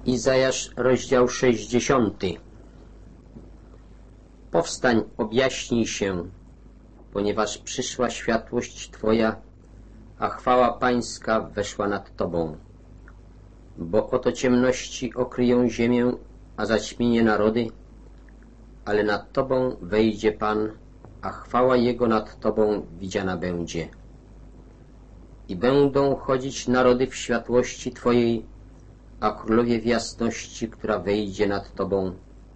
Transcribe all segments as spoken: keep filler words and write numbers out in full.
Izajasz, rozdział sześćdziesiąty. Powstań, objaśnij się, ponieważ przyszła światłość Twoja, a chwała Pańska weszła nad Tobą. Bo oto ciemności okryją ziemię, a zaćmienie narody, ale nad Tobą wejdzie Pan, a chwała Jego nad Tobą widziana będzie. I będą chodzić narody w światłości Twojej, a królowie w jasności, która wejdzie nad Tobą.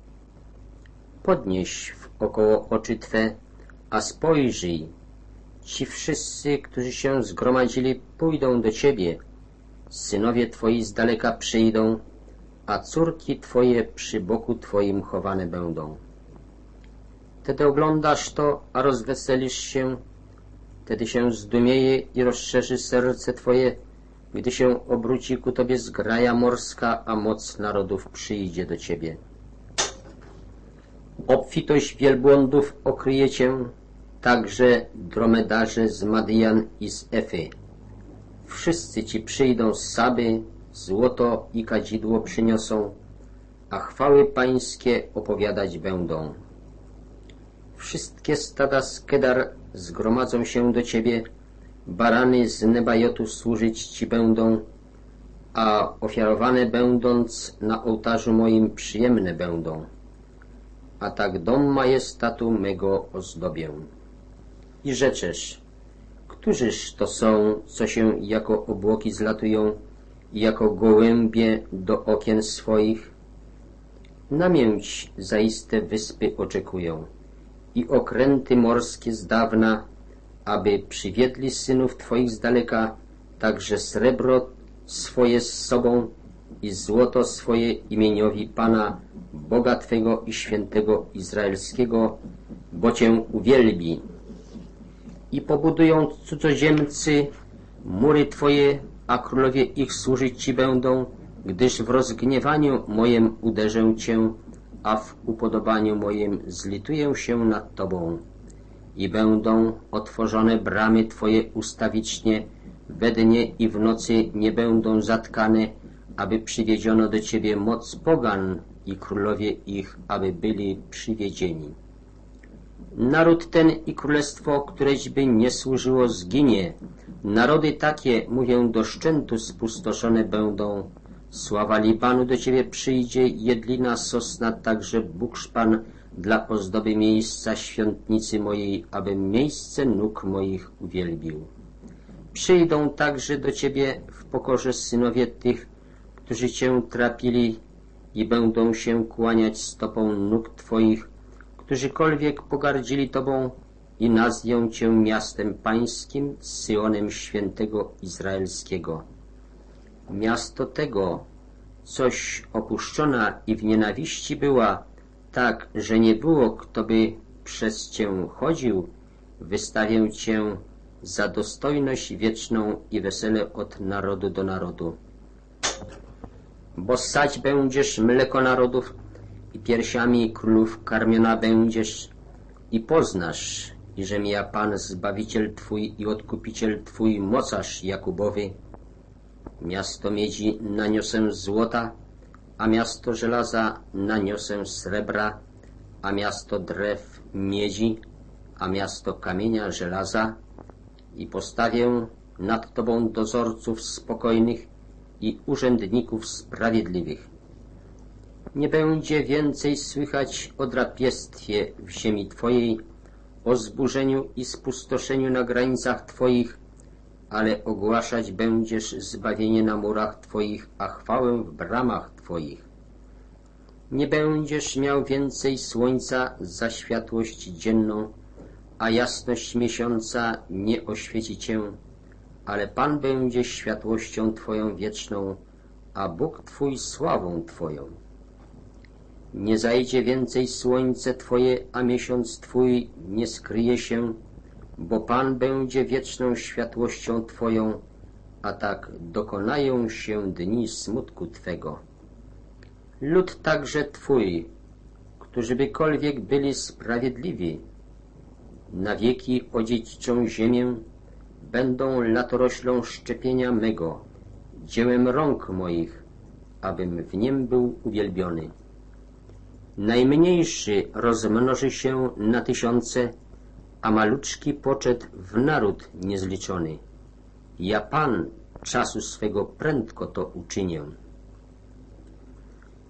Podnieś wokoło oczy Twe, a spojrzyj. Ci wszyscy, którzy się zgromadzili, pójdą do Ciebie. Synowie Twoi z daleka przyjdą, a córki Twoje przy boku Twoim chowane będą. Wtedy oglądasz to, a rozweselisz się, wtedy się zdumieje i rozszerzy serce Twoje, gdy się obróci ku Tobie zgraja morska, a moc narodów przyjdzie do Ciebie. Obfitość wielbłądów okryje Cię, także dromedarze z Madian i z Efy. Wszyscy Ci przyjdą z Saby, złoto i kadzidło przyniosą, a chwały Pańskie opowiadać będą. Wszystkie stada z Kedar zgromadzą się do Ciebie, barany z Nebajotu służyć Ci będą, a ofiarowane będąc na ołtarzu moim przyjemne będą. A tak dom majestatu mego ozdobię. I rzeczesz, którzyż to są, co się jako obłoki zlatują i jako gołębie do okien swoich? Namięć zaiste wyspy oczekują i okręty morskie z dawna, aby przywiedli synów Twoich z daleka, także srebro swoje z sobą i złoto swoje imieniowi Pana, Boga Twego i Świętego Izraelskiego, bo Cię uwielbi. I pobudują cudzoziemcy mury Twoje, a królowie ich służyć Ci będą, gdyż w rozgniewaniu mojem uderzę Cię, a w upodobaniu mojem zlituję się nad Tobą. I będą otworzone bramy Twoje ustawicznie, we dnie i w nocy nie będą zatkane, aby przywiedziono do Ciebie moc pogan i królowie ich, aby byli przywiedzieni. Naród ten i królestwo, którećby nie służyło, zginie. Narody takie, mówię, do szczętu spustoszone będą. Sława Libanu do Ciebie przyjdzie, jedlina, sosna, także bukszpan dla ozdoby miejsca świątnicy mojej, abym miejsce nóg moich uwielbił. Przyjdą także do Ciebie w pokorze synowie tych, którzy Cię trapili i będą się kłaniać stopą nóg Twoich, którzykolwiek pogardzili Tobą i nazwią Cię miastem pańskim, Syonem świętego Izraelskiego. Miasto tego, coś opuszczona i w nienawiści była, tak, że nie było, kto by przez Cię chodził, wystawię Cię za dostojność wieczną i wesele od narodu do narodu. Bo ssać będziesz mleko narodów i piersiami królów karmiona będziesz i poznasz, iżem ja Pan, Zbawiciel Twój i Odkupiciel Twój, mocarz Jakubowy. Miasto miedzi naniosę złota, a miasto żelaza naniosę srebra, a miasto drew miedzi, a miasto kamienia żelaza, i postawię nad Tobą dozorców spokojnych i urzędników sprawiedliwych. Nie będzie więcej słychać o drapieństwie w ziemi Twojej, o zburzeniu i spustoszeniu na granicach Twoich, ale ogłaszać będziesz zbawienie na murach Twoich, a chwałę w bramach Twoich. Nie będziesz miał więcej słońca za światłość dzienną, a jasność miesiąca nie oświeci Cię, ale Pan będzie światłością Twoją wieczną, a Bóg Twój sławą Twoją. Nie zajdzie więcej słońce Twoje, a miesiąc Twój nie skryje się, bo Pan będzie wieczną światłością Twoją, a tak dokonają się dni smutku Twego. Lud także Twój, którzy bykolwiek byli sprawiedliwi, na wieki odziedziczą ziemię, będą latoroślą szczepienia mego, dziełem rąk moich, abym w niem był uwielbiony. Najmniejszy rozmnoży się na tysiące, a maluczki poczet w naród niezliczony. Ja Pan czasu swego prędko to uczynię.